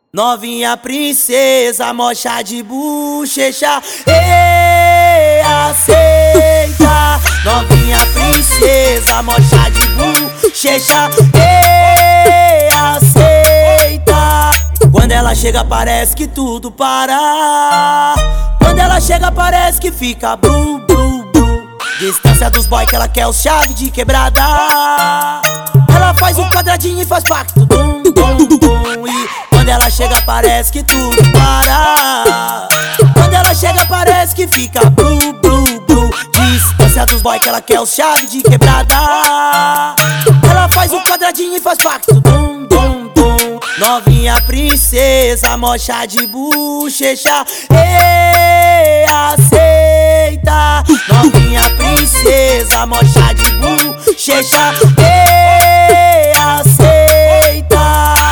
Novinha princesa, mocha de bochecha, ei, aceita. Novinha princesa, mocha de bochecha, ei, aceita. Quando ela chega parece que tudo para. Quando ela chega parece que fica blu, blu, blu. Distância dos boy que ela quer os chave de quebrada. Ela faz um quadradinho e faz pacto, dum, dum, dum. E quando ela chega parece que tudo para. Quando ela chega parece que fica blu, blu, blu. Distância dos boy que ela quer os chave de quebrada. Ela faz um quadradinho e faz pacto, dum, dum, dum. Novinha princesa, mocha de bochecha, ei, aceita. Novinha princesa, mocha de bochecha, ei, aceita.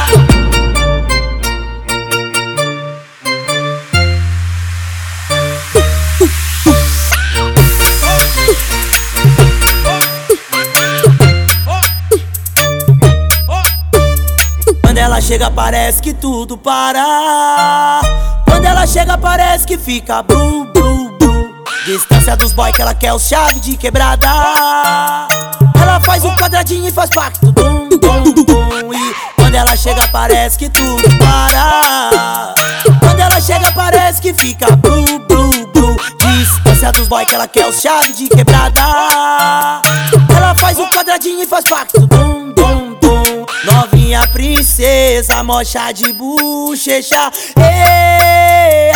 Quando ela chega parece que tudo para. Quando ela chega parece que fica blu, blu, blu. Distância dos boy que ela quer os chave de quebrada. Ela faz um quadradinho e faz pacto, dum, dum, dum. E quando ela chega parece que tudo para. Quando ela chega parece que fica blu, blu, blu. Distância dos boy que ela quer os chave de quebrada. Ela faz um quadradinho e faz pacto, dum, dum, dum. Novinha princesa, mocha de bochecha, ei,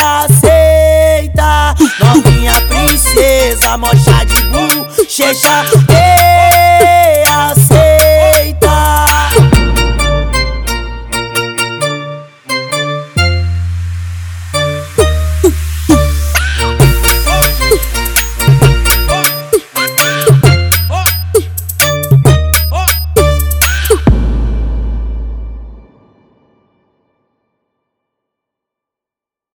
aceita. Novinha princesa, mocha de bochecha, ei.